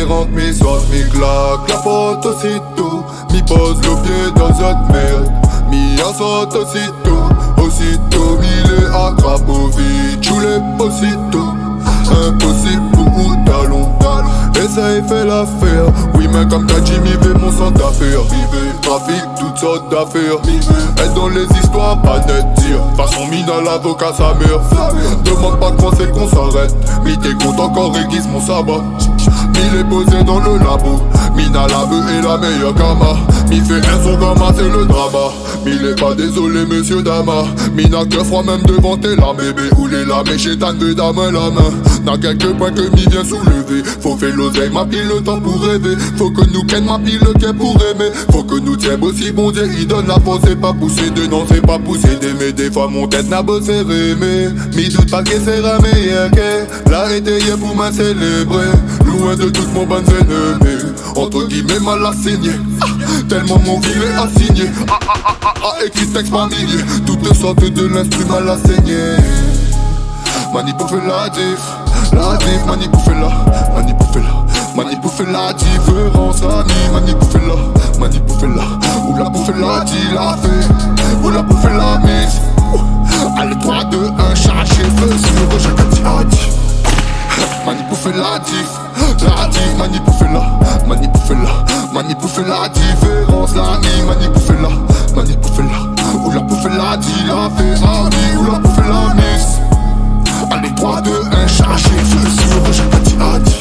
rentre, mi saute, mi claque la porte aussitôt. Mi pose le pied dans cette merde, mi en saute aussitôt. Aussitôt, mi les attrape au vide, je les aussitôt. Impossible pour talon. Et ça y fait l'affaire. Oui mais comme quand Jimmy veut mon centre d'affaires. Trafic, toutes sortes d'affaires. Elle dans les histoires, pas net dire. Façon mine à l'avocat sa mère. Demande pas quand c'est qu'on s'arrête. Mi t'es content quand réguise mon sabbat. Mi les posé dans le labo. Mina la veut et la meilleure gamma. Mi fait un son gamma c'est le drama. Mi l'est pas désolé monsieur Dama. Mina que froid même devant tes lames. Bébé où les lames et chétan veut dame la main. N'a quelques points que mi vient soulever. Faut faire l'oseille, ma pile le temps pour rêver. Faut que nous ken ma pile le quai pour aimer. Faut que nous tiens aussi bon Dieu il donne la force. C'est pas pousser de non c'est pas pousser d'aimer. Des fois mon tête n'a beau serrer mais mi doute pas que c'est la meilleure que l'arrêter hier pour m'en célébrer. Loin de toutes mon bonnes ennemies. Entre guillemets mal assigné. Tellement mon filet assigné. Écrit texte par milliers. Toutes sortes de l'instrument à saigner. Mani pour faire la diff, mani pour faire la, mani pour faire la, mani pour faire la différence, ami, mani pour faire la, mani pour faire la, ou la pour faire la dit la fait, ou la pour faire la mise. Allez 3, 2, 1, chargé feu sur chaque dit. Mani pour faire la diff, mani pour faire la, mani pour faire la, mani pour faire la différence, l'ami, mani pour faire la, mani pour faire la, ou la pour faire la dit la fait, ami, ou la pour faire la mise. Allez 3, 2, 1, chargé, feu sur chaque dit.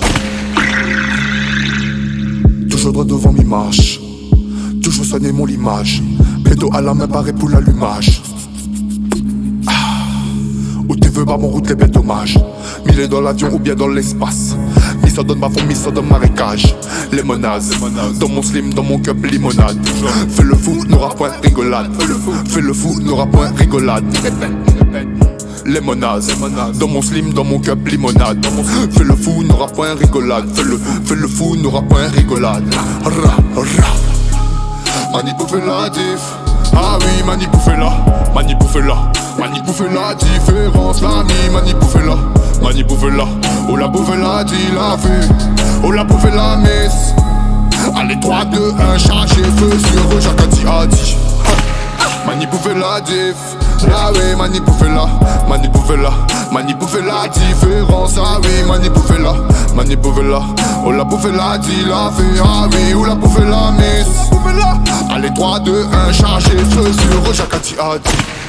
Toujours droit devant mi marche, toujours soigner mon limage. Bédo à la main paré pour l'allumage. Où tu veux, bah mon route les bêtes dommages. Mille est dans l'avion ou bien dans l'espace. Mi ça donne ma fond, mi ça donne marécage. Les menaces, dans mon slim, dans mon cup limonade. Fais le fou, n'aura point rigolade. Fais le fou, n'aura point rigolade. Les menaces, dans mon slim, dans mon cup limonade. Fais le fou, n'aura point rigolade. Fais le fou, n'aura point rigolade. Mani pour faire la diff. Ah oui, mani pour faire la, mani pour faire la, mani pour faire la différence, l'ami, mani pour faire la, mani pour faire la, ou la pour faire la dit la fait, ou la pour faire la messe. Allez 3, 2, 1, chargé feu sur chaque dit. Mani pour faire la diff. Ah oui, mani pour faire la, mani pour faire la, mani pour faire la différence. Ah oui, mani pour faire la, mani pour faire la, ou la pour faire la dit la fait. Ah oui, ou la pour faire la messe. Allez 3, 2, 1, chargé feu sur chaque dit.